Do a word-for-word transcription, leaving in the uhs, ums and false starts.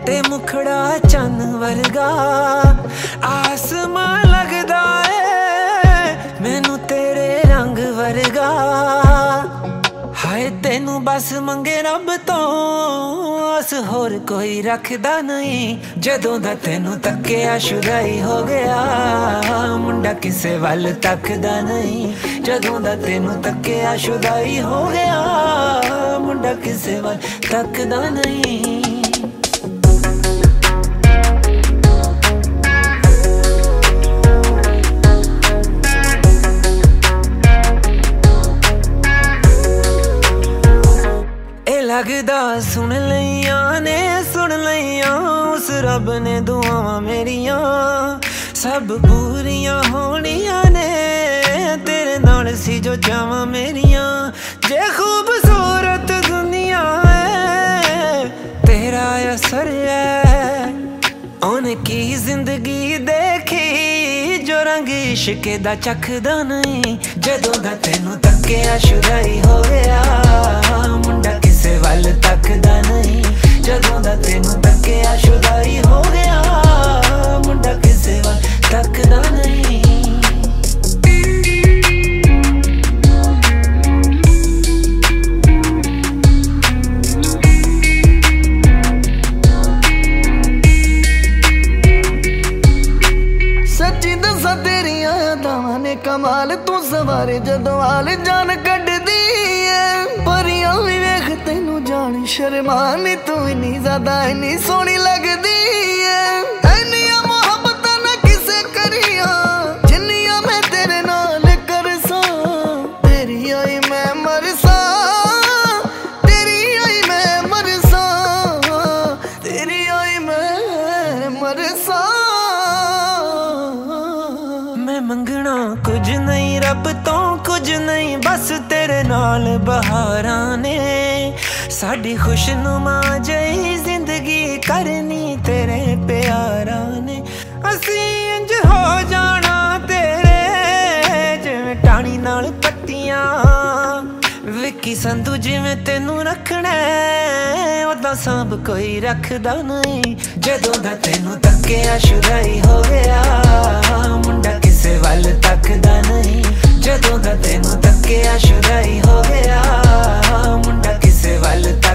ते मुखड़ा चन वर्गा आसमां लगदा है मैनू तेरे रंग वर्गा। हाय तेनू बस मंगे रब तो अस होर कोई रखदा नहीं। जदों दा तेनू तक्किया शुदाई हो गया मुंडा किसे वल तकदा नहीं। जदों दा तेनू तक्किया शुदाई हो गया मुंडा किसे वल तकदा नहीं। लगदा सुन लिया ने सुन लिया उस रब ने दुआवां मेरिया सब पूरियां होनियां ने तेरे नाल सी जो चावां मेरिया। जे खूबसूरत दुनिया है तेरा असर है उन की जिंदगी देखी जो रंग इश्क दा चखदा नहीं। जदों दा तेनू तक्किया शुदाई हो गया मुंडा किसे वल तकदा नहीं। जदों दा तेनू तक्किया शुदाई हो गया मुंडा किसे वल तकदा नहीं। सच्ची दसा तेरिया यादां ने कमाल तू सवारे जदों आल जान कड्डदी है। परियां भी वेख तैनू जान शर्मानी तू इन्नी ज्यादा इन्नी सोहनी लगदी है। इन्नियां मोहब्बतां ना किसे करियां जिन्नियां मैं तेरे नाल करसां। तेरी आई मैं मरसां तेरी आई मैं मरसां तेरी आई मैं मरसां। मैं मंगना कुछ नहीं रब तो कुछ नहीं बस तेरे नाल बहारां ने साडी खुशनुमा जही जिंदगी करनी तेरे प्यारां ने। असी इंज हो जाना तेरे जिवें टाणी नाल पट्टियां विक्की संधू जिवें तेनू रखना ओदां सांभ कोई रखदा नहीं। जदों दा तेनू तक्किया शुदाई हो गया मुंडा किसे वल तकदा नहीं। जदों दा तेनू तक्किया शुदाई हो गया मुंडा किसे वल